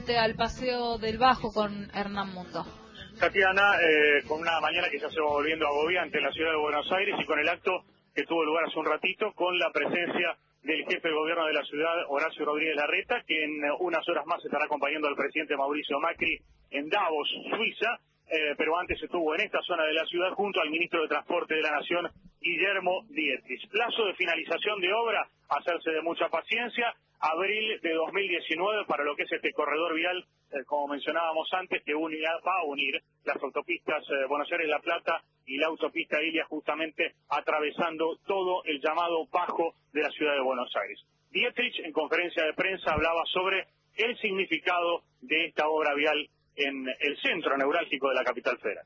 frente al Paseo del Bajo con Hernán Mundo. Tatiana, con una mañana que ya se va volviendo agobiante en la ciudad de Buenos Aires y con el acto que tuvo lugar hace un ratito, con la presencia del jefe de gobierno de la ciudad, Horacio Rodríguez Larreta, que en unas horas más estará acompañando al presidente Mauricio Macri en Davos, Suiza, pero antes estuvo en esta zona de la ciudad junto al ministro de Transporte de la Nación, Guillermo Dietrich. Plazo de finalización de obra, hacerse de mucha paciencia, abril de 2019 para lo que es este corredor vial, como mencionábamos antes, que va a unir las autopistas Buenos Aires-La Plata y la autopista Ilia, justamente atravesando todo el llamado Bajo de la ciudad de Buenos Aires. Dietrich, en conferencia de prensa, hablaba sobre el significado de esta obra vial en el centro neurálgico de la capital federal.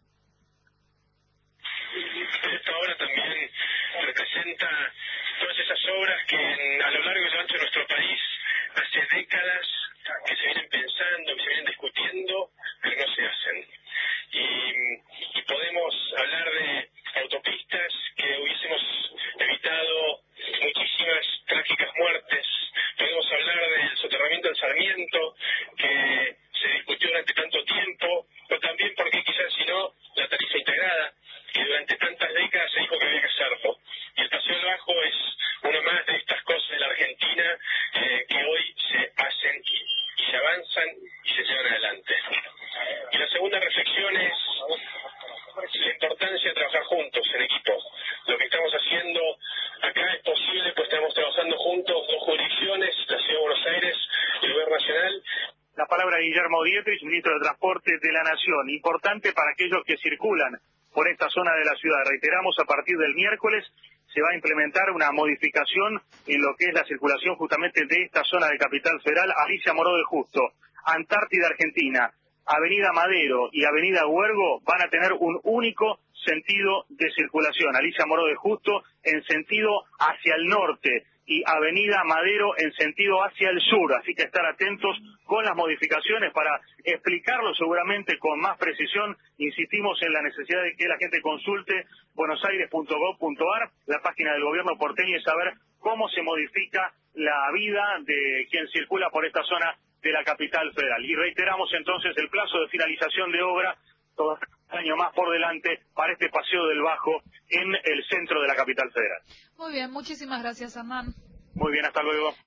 Esta obra también representa todas esas obras que a lo largo y lo ancho de nuestro país hace décadas que se vienen pensando, que se vienen discutiendo, pero no se hacen. Y podemos hablar de autopistas que hubiésemos evitado muchísimas trágicas muertes, podemos hablar del soterramiento del Sarmiento, que se discutió durante tanto tiempo, pero también porque quizás si no, la tarifa integrada, que durante tantas décadas se dijo que había que hacerlo. Y el Paseo del Bajo es una más de estas cosas de la Argentina que hoy se hacen y se avanzan y se llevan adelante. Y la segunda reflexión es la importancia de trabajar juntos, en equipo. Lo que estamos haciendo acá es posible, pues estamos trabajando juntos, dos jurisdicciones, la Ciudad de Buenos Aires y el Gobierno Nacional. La palabra de Guillermo Dietrich, ministro de Transporte de la Nación. Importante para aquellos que circulan por esta zona de la ciudad. Reiteramos, a partir del miércoles se va a implementar una modificación en lo que es la circulación justamente de esta zona de Capital Federal. Alicia Moró de Justo, Antártida Argentina, Avenida Madero y Avenida Huergo van a tener un único sentido de circulación. Alicia Moró de Justo en sentido hacia el norte y Avenida Madero en sentido hacia el sur. Así que estar atentos con las modificaciones para explicarlo seguramente con más precisión. Insistimos en la necesidad de que la gente consulte buenosaires.gov.ar, la página del gobierno porteño, y saber cómo se modifica la vida de quien circula por esta zona de la capital federal. Y reiteramos entonces el plazo de finalización de obra, todo un año más por delante para este Paseo del Bajo en el centro de la capital federal. Muy bien, muchísimas gracias, Hernán. Muy bien, hasta luego.